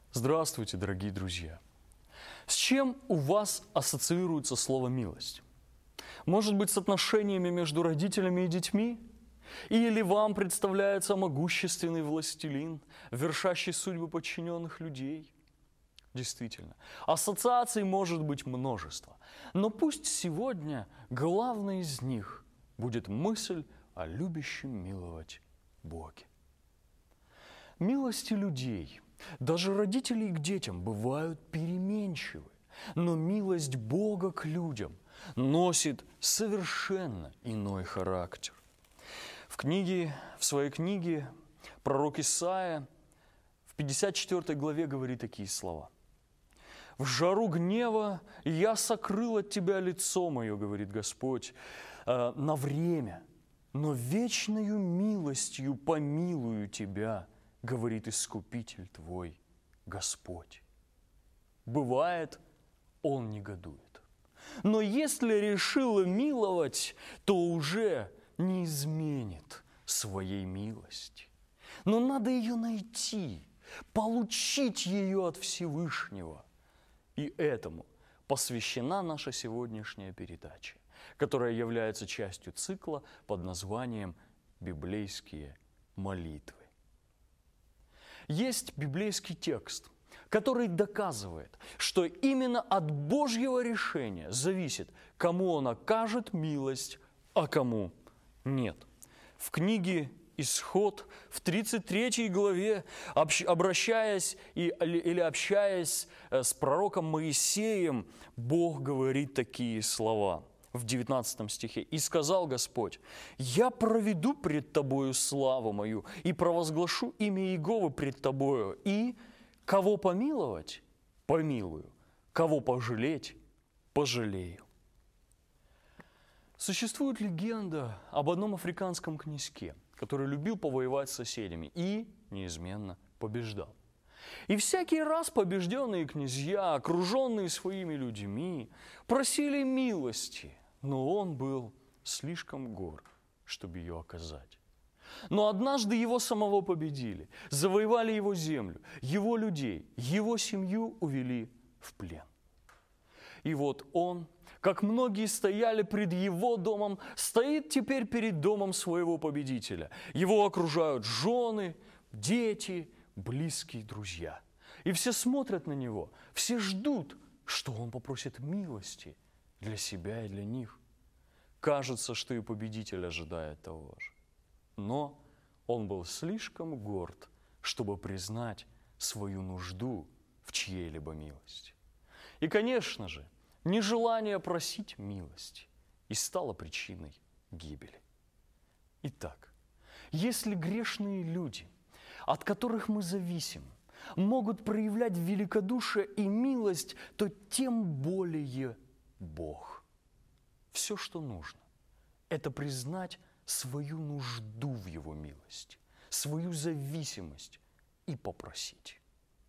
Здравствуйте, дорогие друзья! С чем у вас ассоциируется слово «милость»? Может быть, с отношениями между родителями и детьми? Или вам представляется могущественный властелин, вершащий судьбы подчиненных людей? Действительно, ассоциаций может быть множество, но пусть сегодня главной из них будет мысль о любящем миловать Боге. Милости людей, даже родителей к детям, бывают переменчивы, но милость Бога к людям носит совершенно иной характер. В своей книге пророк Исаия в 54 главе говорит такие слова. «В жару гнева я сокрыл от тебя лицо мое, говорит Господь, на время, но вечною милостью помилую тебя, говорит Искупитель твой, Господь». Бывает, Он негодует. Но если решила миловать, то уже не изменит своей милости. Но надо ее найти, получить ее от Всевышнего. И этому посвящена наша сегодняшняя передача, которая является частью цикла под названием «Библейские молитвы». Есть библейский текст, который доказывает, что именно от Божьего решения зависит, кому Он окажет милость, а кому нет. В книге Исход, в 33 главе, общаясь с пророком Моисеем, Бог говорит такие слова в 19 стихе. «И сказал Господь: я проведу пред тобою славу мою и провозглашу имя Иеговы пред тобою, и кого помиловать – помилую, кого пожалеть – пожалею». Существует легенда об одном африканском князьке, который любил повоевать с соседями и неизменно побеждал. И всякий раз побежденные князья, окруженные своими людьми, просили милости, но он был слишком горд, чтобы ее оказать. Но однажды его самого победили, завоевали его землю, его людей, его семью увели в плен. И вот он, как многие стояли пред его домом, стоит теперь перед домом своего победителя. Его окружают жены, дети, близкие друзья. И все смотрят на него, все ждут, что он попросит милости для себя и для них. Кажется, что и победитель ожидает того же. Но он был слишком горд, чтобы признать свою нужду в чьей-либо милости. И, конечно же, нежелание просить милости и стало причиной гибели. Итак, если грешные люди, от которых мы зависим, могут проявлять великодушие и милость, то тем более Бог. Все, что нужно, это признать свою нужду в Его милости, свою зависимость и попросить.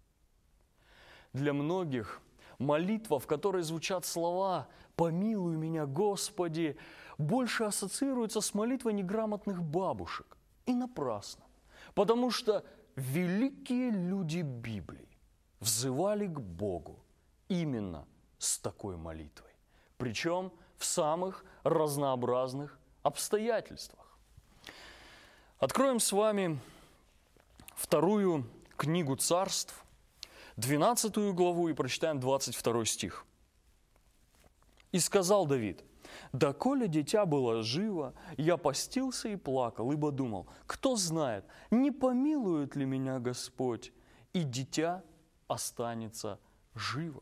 Для многих молитва, в которой звучат слова «Помилуй меня, Господи», больше ассоциируется с молитвой неграмотных бабушек. И напрасно. Потому что великие люди Библии взывали к Богу именно с такой молитвой. Причем в самых разнообразных обстоятельствах. Откроем с вами вторую книгу Царств, 12 главу, и прочитаем 22 стих. «И сказал Давид: доколе дитя было живо, я постился и плакал, ибо думал: кто знает, не помилует ли меня Господь, и дитя останется живо».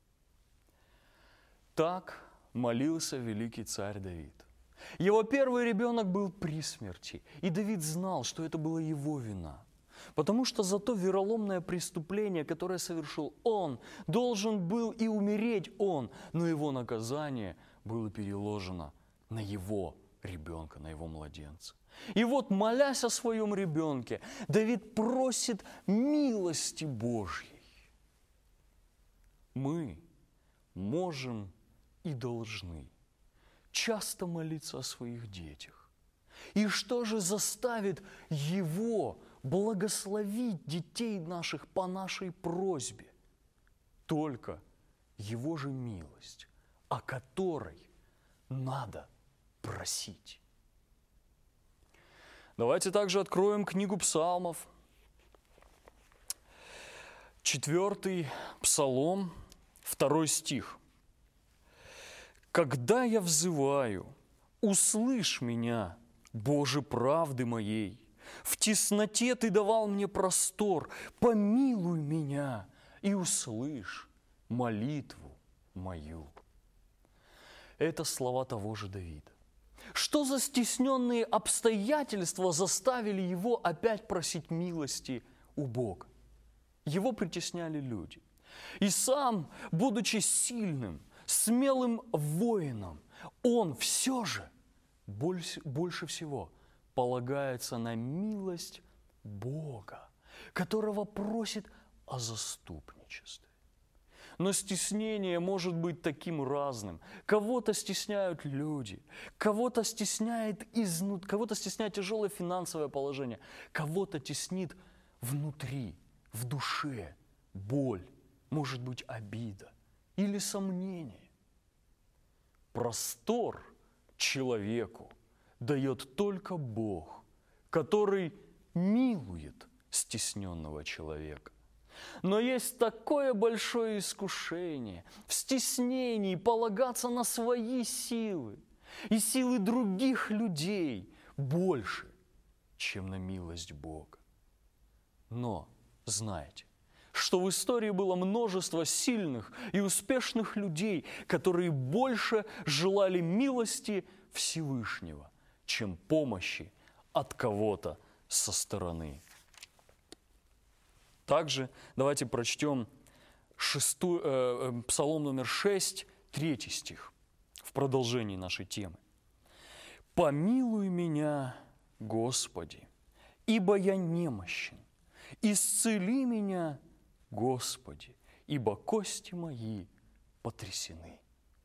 Так молился великий царь Давид. Его первый ребенок был при смерти, и Давид знал, что это была его вина. Потому что за то вероломное преступление, которое совершил он, должен был и умереть он, но его наказание было переложено на его ребенка, на его младенца. И вот, молясь о своем ребенке, Давид просит милости Божьей. Мы можем и должны часто молиться о своих детях. И что же заставит его благословить детей наших по нашей просьбе. Только Его же милость, о которой надо просить. Давайте также откроем книгу Псалмов. 4 Псалом, 2 стих. «Когда я взываю, услышь меня, Боже правды моей, в тесноте Ты давал мне простор, помилуй меня и услышь молитву мою». Это слова того же Давида. Что за стесненные обстоятельства заставили его опять просить милости у Бога? Его притесняли люди. И сам, будучи сильным, смелым воином, он все же больше всего полагается на милость Бога, которого просит о заступничестве. Но стеснение может быть таким разным. Кого-то стесняют люди, кого-то стесняет тяжелое финансовое положение, кого-то теснит внутри, в душе боль, может быть обида или сомнение. Простор человеку дает только Бог, который милует стесненного человека. Но есть такое большое искушение в стеснении полагаться на свои силы и силы других людей больше, чем на милость Бога. Но знаете, что в истории было множество сильных и успешных людей, которые больше желали милости Всевышнего, чем помощи от кого-то со стороны. Также давайте прочтем Псалом номер 6, 3 стих, в продолжении нашей темы. «Помилуй меня, Господи, ибо я немощен, исцели меня, Господи, ибо кости мои потрясены».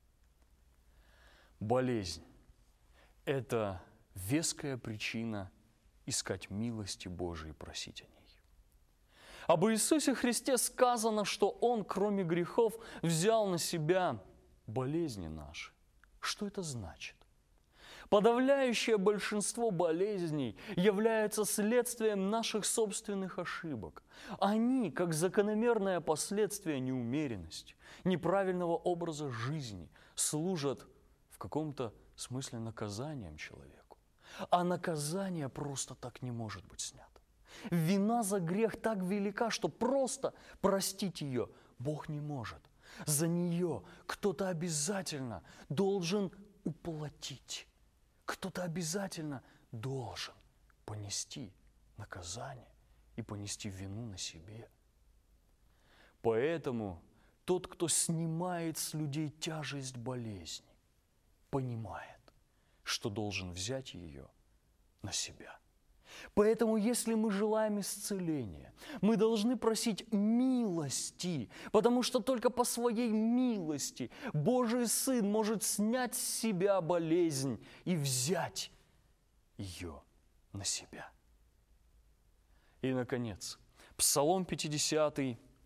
Болезнь – это веская причина искать милости Божией и просить о ней. Об Иисусе Христе сказано, что Он, кроме грехов, взял на себя болезни наши. Что это значит? Подавляющее большинство болезней является следствием наших собственных ошибок. Они, как закономерное последствие неумеренности, неправильного образа жизни, служат в каком-то смысле наказанием человеку. А наказание просто так не может быть снято. Вина за грех так велика, что просто простить ее Бог не может. За нее кто-то обязательно должен уплатить. Кто-то обязательно должен понести наказание и понести вину на себе. Поэтому тот, кто снимает с людей тяжесть болезни, понимает, что должен взять ее на себя. Поэтому, если мы желаем исцеления, мы должны просить милости, потому что только по своей милости Божий Сын может снять с себя болезнь и взять ее на себя. И, наконец, Псалом 50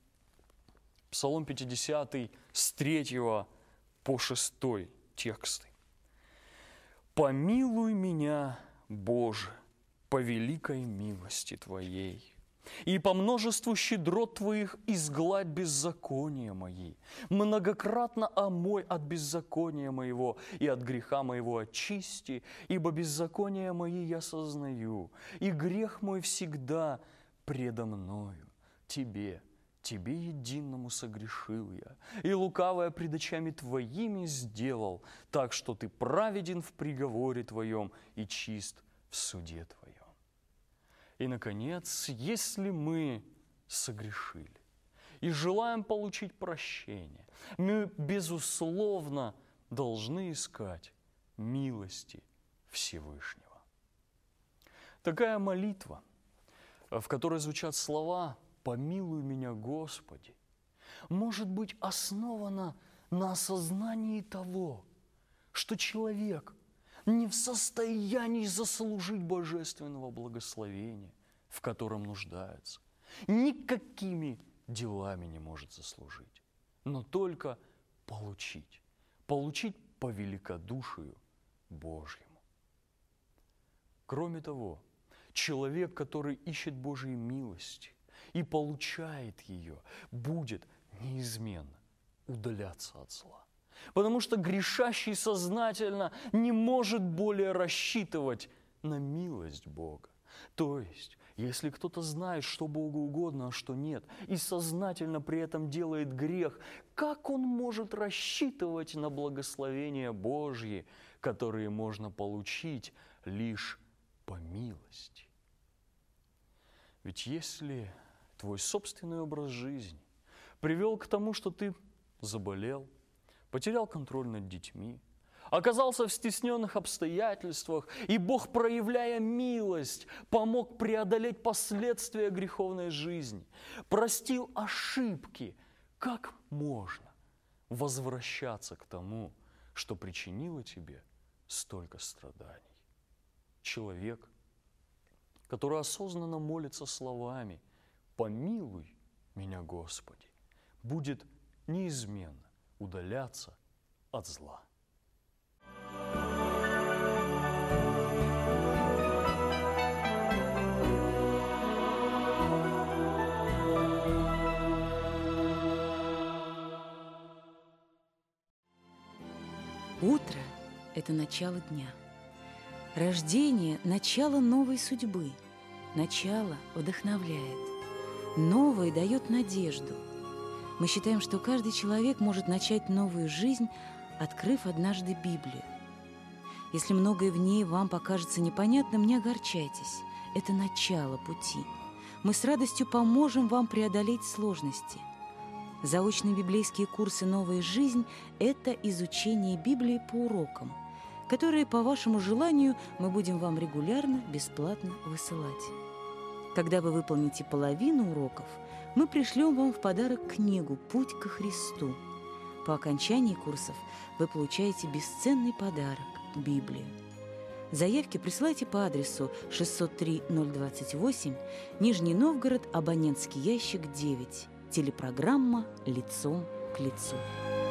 с 3 по 6 тексты. «Помилуй меня, Боже, по великой милости Твоей, и по множеству щедрот Твоих изгладь беззакония мои, многократно омой от беззакония моего и от греха моего очисти, ибо беззакония мои я сознаю, и грех мой всегда предо мною. Тебе единому согрешил я, и лукавое пред очами Твоими сделал, так что Ты праведен в приговоре Твоем и чист в суде Твоем». И, наконец, если мы согрешили и желаем получить прощение, мы, безусловно, должны искать милости Всевышнего. Такая молитва, в которой звучат слова «Помилуй меня, Господи», может быть основана на осознании того, что человек не в состоянии заслужить божественного благословения в котором нуждается. Никакими делами не может заслужить, но только получить. Получить по великодушию Божьему. Кроме того, человек, который ищет Божьей милости и получает ее, будет неизменно удаляться от зла. Потому что грешащий сознательно не может более рассчитывать на милость Бога. То есть, если кто-то знает, что Богу угодно, а что нет, и сознательно при этом делает грех, как он может рассчитывать на благословения Божьи, которые можно получить лишь по милости? Ведь если твой собственный образ жизни привел к тому, что ты заболел, потерял контроль над детьми, оказался в стесненных обстоятельствах, и Бог, проявляя милость, помог преодолеть последствия греховной жизни, простил ошибки, как можно возвращаться к тому, что причинило тебе столько страданий? Человек, который осознанно молится словами «Помилуй меня, Господи», будет неизменно удаляться от зла. Утро – это начало дня. Рождение – начало новой судьбы. Начало вдохновляет. Новое дает надежду. Мы считаем, что каждый человек может начать новую жизнь, открыв однажды Библию. Если многое в ней вам покажется непонятным, не огорчайтесь. Это начало пути. Мы с радостью поможем вам преодолеть сложности. Заочные библейские курсы «Новая жизнь» – это изучение Библии по урокам, которые, по вашему желанию, мы будем вам регулярно, бесплатно высылать. Когда вы выполните половину уроков, мы пришлем вам в подарок книгу «Путь ко Христу». По окончании курсов вы получаете бесценный подарок – Библию. Заявки присылайте по адресу 603-028, Нижний Новгород, абонентский ящик 9. Телепрограмма «Лицом к лицу».